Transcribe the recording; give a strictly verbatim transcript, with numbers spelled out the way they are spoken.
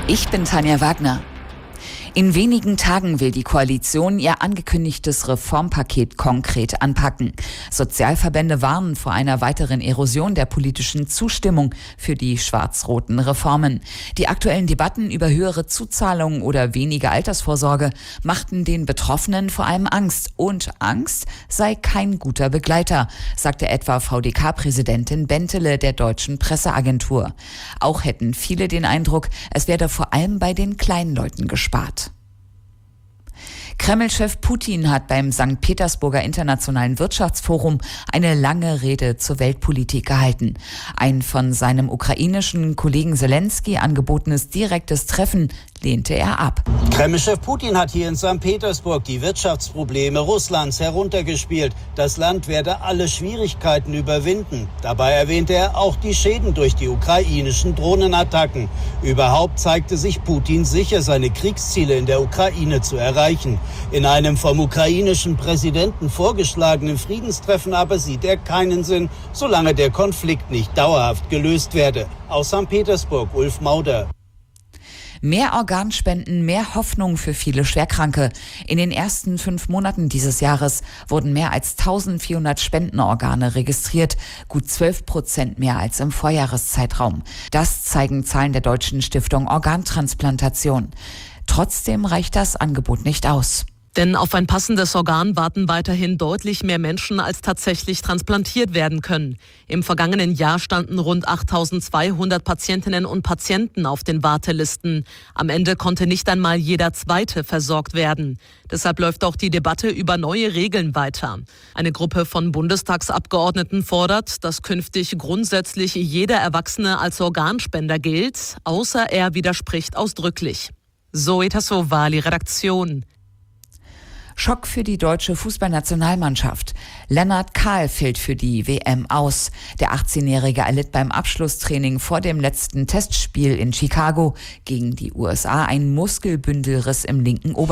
Ich bin Tanja Wagner. In wenigen Tagen will die Koalition ihr angekündigtes Reformpaket konkret anpacken. Sozialverbände warnen vor einer weiteren Erosion der politischen Zustimmung für die schwarz-roten Reformen. Die aktuellen Debatten über höhere Zuzahlungen oder weniger Altersvorsorge machten den Betroffenen vor allem Angst. Und Angst sei kein guter Begleiter, sagte etwa V D K-Präsidentin Bentele der Deutschen Presseagentur. Auch hätten viele den Eindruck, es werde vor allem bei den kleinen Leuten gespart. Kreml-Chef Putin hat beim Sankt Petersburger Internationalen Wirtschaftsforum eine lange Rede zur Weltpolitik gehalten. Ein von seinem ukrainischen Kollegen Selensky angebotenes direktes Treffen lehnte er ab. Kreml-Chef Putin hat hier in Sankt Petersburg die Wirtschaftsprobleme Russlands heruntergespielt. Das Land werde alle Schwierigkeiten überwinden. Dabei erwähnte er auch die Schäden durch die ukrainischen Drohnenattacken. Überhaupt zeigte sich Putin sicher, seine Kriegsziele in der Ukraine zu erreichen. In einem vom ukrainischen Präsidenten vorgeschlagenen Friedenstreffen aber sieht er keinen Sinn, solange der Konflikt nicht dauerhaft gelöst werde. Aus Sankt Petersburg, Ulf Mauder. Mehr Organspenden, mehr Hoffnung für viele Schwerkranke. In den ersten fünf Monaten dieses Jahres wurden mehr als eintausendvierhundert Spendenorgane registriert, gut zwölf Prozent mehr als im Vorjahreszeitraum. Das zeigen Zahlen der Deutschen Stiftung Organtransplantation. Trotzdem reicht das Angebot nicht aus. Denn auf ein passendes Organ warten weiterhin deutlich mehr Menschen, als tatsächlich transplantiert werden können. Im vergangenen Jahr standen rund achttausendzweihundert Patientinnen und Patienten auf den Wartelisten. Am Ende konnte nicht einmal jeder Zweite versorgt werden. Deshalb läuft auch die Debatte über neue Regeln weiter. Eine Gruppe von Bundestagsabgeordneten fordert, dass künftig grundsätzlich jeder Erwachsene als Organspender gilt, außer er widerspricht ausdrücklich. Zoe Tassovali, Redaktion. Schock für die deutsche Fußballnationalmannschaft. Lennart Kahl fällt für die W M aus. Der achtzehnjährige erlitt beim Abschlusstraining vor dem letzten Testspiel in Chicago gegen die U S A einen Muskelbündelriss im linken Oberschenkel.